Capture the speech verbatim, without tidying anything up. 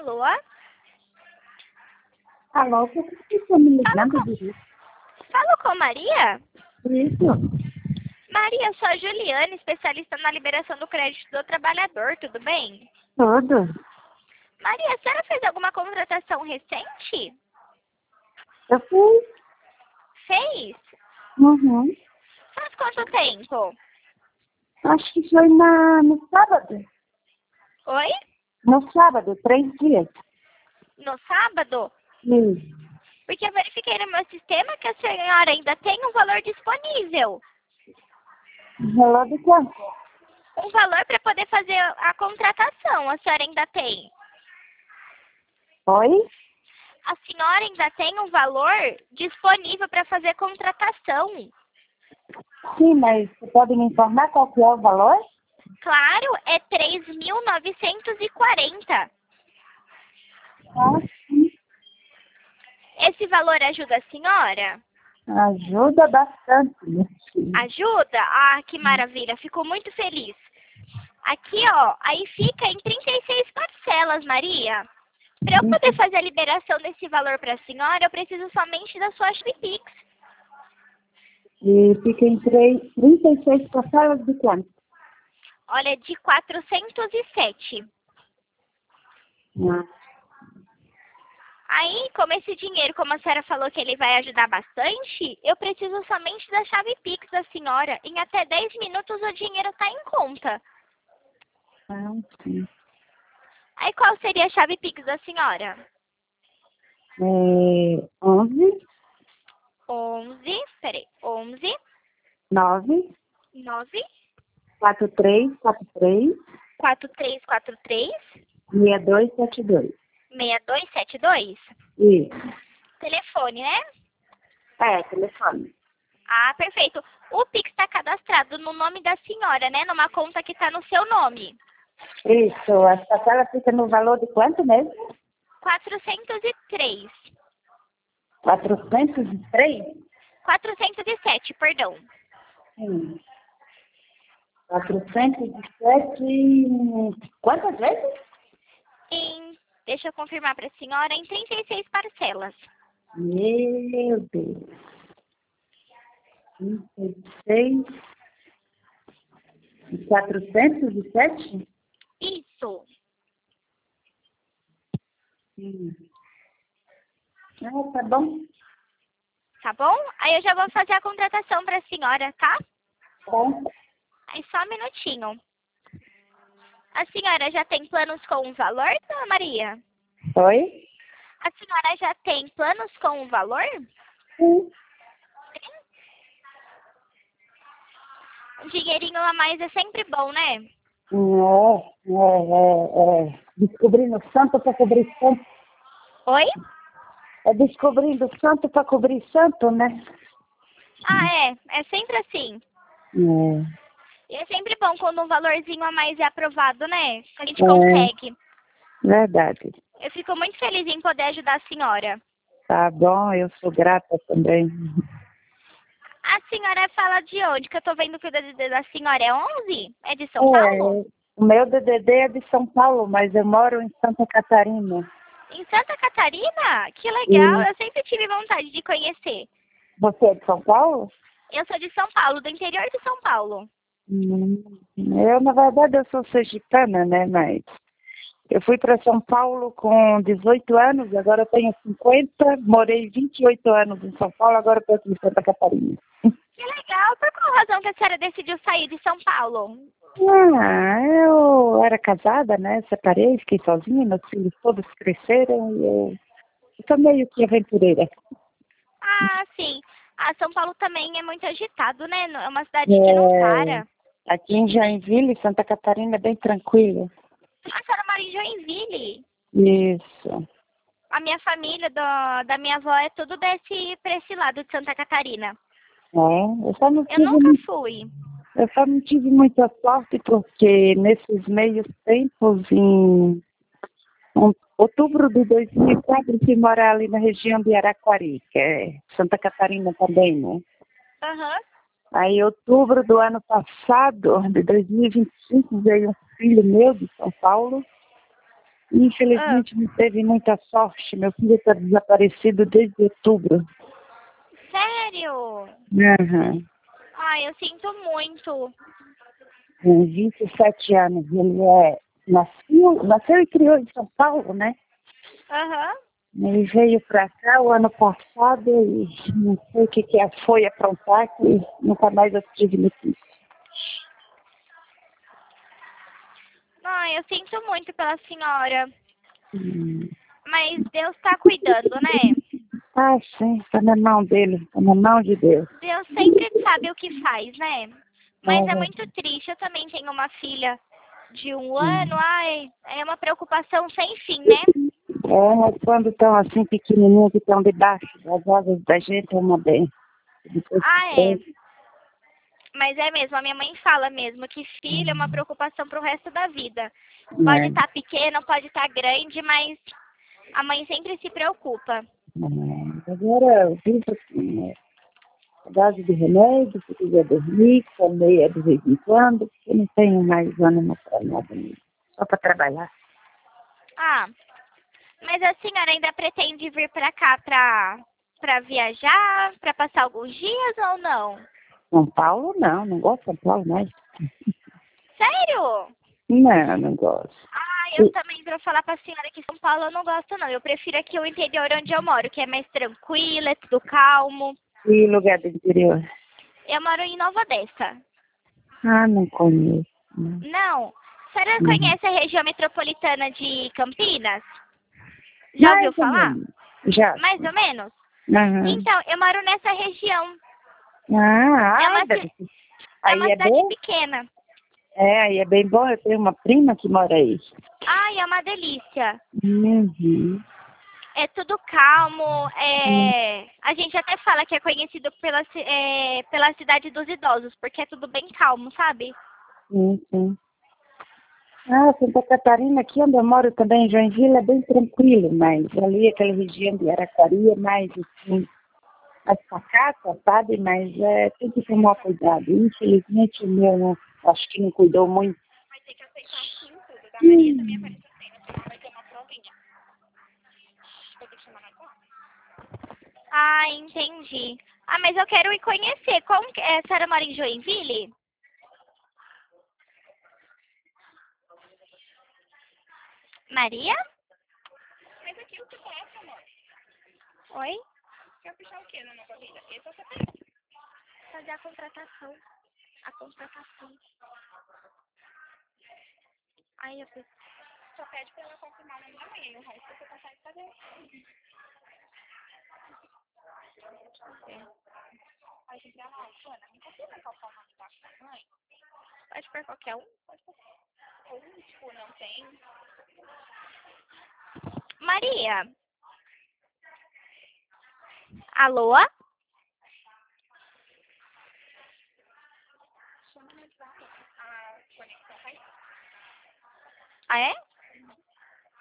Alô? Alô, por que você está me ligando? Falo com, falo com Maria? Isso. Maria, eu sou a Juliana, especialista na liberação do crédito do trabalhador, tudo bem? Tudo. Maria, a senhora fez alguma contratação recente? Eu fui. Fez? Uhum. Faz quanto tempo? Acho que foi na, no sábado. Oi? No sábado, três dias. No sábado? Isso. Porque eu verifiquei no meu sistema que a senhora ainda tem um valor disponível. Valor de quanto? Um valor para poder fazer a contratação, a senhora ainda tem. Oi? A senhora ainda tem um valor disponível para fazer contratação. Sim, mas você pode me informar qual que é o valor? Claro, é três mil novecentos e quarenta. Ah, sim. Esse valor ajuda a senhora? Ajuda bastante, meu filho. Ajuda? Ah, que maravilha. Fico muito feliz. Aqui, ó, aí fica em trinta e seis parcelas, Maria. Para eu poder fazer a liberação desse valor para a senhora, eu preciso somente da sua chave Pix. E fica em três, trinta e seis parcelas de quanto? Olha, de quatrocentos e sete. Ah. Aí, como esse dinheiro, como a senhora falou que ele vai ajudar bastante, eu preciso somente da chave Pix da senhora. Em até dez minutos o dinheiro está em conta. Ah, sim. Aí, qual seria a chave Pix da senhora? É, onze, onze, peraí, onze, nove, nove, quatro três quatro três, quatro três quatro três, seis dois sete dois. seis dois sete dois. Isso. Telefone, né? É, telefone. Ah, perfeito. O Pix está cadastrado no nome da senhora, né? Numa conta que está no seu nome. Isso, a parcela fica no valor de quanto mesmo? quatrocentos e três. quatrocentos e três? quatrocentos e sete, perdão. Sim. quatrocentos e sete. Quantas vezes? Em, deixa eu confirmar para a senhora, em trinta e seis parcelas. Meu Deus. trinta e seis e quatrocentos e sete? Isso. Sim. Ah, tá bom. Tá bom? Aí eu já vou fazer a contratação para a senhora, tá? Bom. Aí só um minutinho. A senhora já tem planos com um valor, dona Maria? Oi? A senhora já tem planos com um valor? Sim. Um dinheirinho a mais é sempre bom, né? É, é, é, é. Descobrindo santo para cobrir santo. Oi? É descobrindo santo para cobrir santo, né? Ah, é. É sempre assim. É. E é sempre bom quando um valorzinho a mais é aprovado, né? Que a gente É, consegue. verdade. Eu fico muito feliz em poder ajudar a senhora. Tá bom, eu sou grata também. A senhora fala de onde? Que eu tô vendo que o D D D da senhora é onze? É de São Paulo? É, o meu D D D é de São Paulo, mas eu moro em Santa Catarina. Em Santa Catarina? Que legal, E eu sempre tive vontade de conhecer. você é de São Paulo? Eu sou de São Paulo, do interior de São Paulo. Hum, Eu, na verdade, eu sou sergipana, né? Mas eu fui para São Paulo com dezoito anos, agora eu tenho cinquenta, morei vinte e oito anos em São Paulo, agora estou aqui em Santa Catarina. Que legal, por qual razão que a senhora decidiu sair de São Paulo? Ah, eu era casada, né? Separei, fiquei sozinha, meus filhos todos cresceram e eu, eu sou meio que aventureira. Ah, sim. Ah, São Paulo também é muito agitado, né? É uma cidade que não É, para. aqui em Joinville, Santa Catarina, é bem tranquilo. A senhora mora em Joinville. Isso. A minha família do, da minha avó é tudo desse, pra esse lado de Santa Catarina. É, eu só não Eu tive, nunca mu- fui. eu só não tive muita sorte porque nesses meios tempos, em um- outubro de dois mil e quatro, eu fui morar ali na região de Araquari, que é Santa Catarina também, né? Aham. Aí, em outubro do ano passado, de dois mil e vinte e cinco, veio um filho meu de São Paulo. Ah, Infelizmente não teve muita sorte. Meu filho está desaparecido desde outubro. sério? Aham. Ai, eu sinto muito. Com vinte e sete anos. Ele é, nasceu, nasceu e criou em São Paulo, né? Aham. Ele veio para cá o ano passado e não sei o que, que foi aprontar, que nunca mais eu tive notícia. Ai, eu sinto muito pela senhora. Hum. Mas Deus tá cuidando, né? Ah, sim, está na mão dele, está na mão de Deus. Deus sempre sabe o que faz, né? Mas é É, muito triste. Eu também tenho uma filha de um ano. hum. Ai, é uma preocupação sem fim, né? É, mas quando estão assim pequenininhos que estão debaixo das asas da gente, é uma bem. Depois que Ah, é. cresce, Mas é mesmo. A minha mãe fala mesmo que filho é uma preocupação pro resto da vida. Pode né? estar pequeno, pode estar grande, mas a mãe sempre se preocupa. É, agora eu vivo assim, é, a base de remédio, se quiser dormir, comer de vez em quando, porque não tenho mais ânimo para nada mesmo. Só para trabalhar. Ah, mas a senhora ainda pretende vir pra cá pra, pra viajar, pra passar alguns dias ou não? São Paulo não, não gosto de São Paulo mais. Sério? Não, não gosto. Ah, eu E, também, pra falar pra senhora que São Paulo eu não gosto não. Eu prefiro aqui o interior onde eu moro, que é mais tranquilo, é tudo calmo. e lugar do interior? Eu moro em Nova Odessa. Ah, não conheço. Não. Não. A senhora Uhum. conhece a região metropolitana de Campinas? Já ouviu Mais ou falar? menos. Já. Mais ou menos? Uhum. Então, eu moro nessa região. É Ah, ah, uma, deve ci- ser. é Aí uma é cidade bom? pequena. É, aí é bem bom. Eu tenho uma prima que mora aí. Ai, é uma delícia. Uhum. É tudo calmo. Uhum. É... A gente até fala que é conhecido pela, ci- é, pela cidade dos idosos, porque é tudo bem calmo, sabe? Sim, sim. Ah, Santa Catarina, aqui onde eu moro também, em Joinville, é bem tranquilo, mas ali aquela região de Araquari é mais assim, mais pacata, sabe? Mas é, tem que tomar cuidado. Infelizmente o meu não- acho que não cuidou muito. Vai ter que aceitar sim tudo. Da Maria também Hum. apareceu assim, vai ter uma provinha. Vou ter que chamar na conta. Ah, entendi. Ah, mas eu quero ir conhecer. Como que... é, a senhora mora em Joinville? Maria? Mas aqui o que passa, amor? Oi? Quer puxar o quê na nossa vida? Esse é o C P F. Fazer a contratação. A contratação. Aí eu fiz. Só pede pra ela confirmar na minha mãe. O resto você consegue fazer. Pode entrar lá, Ana. Me confirma qual é o nome da sua mãe? Pode pôr qualquer um? Pode pôr. Ou, tipo, não tem. Maria. Alô? Ah, é?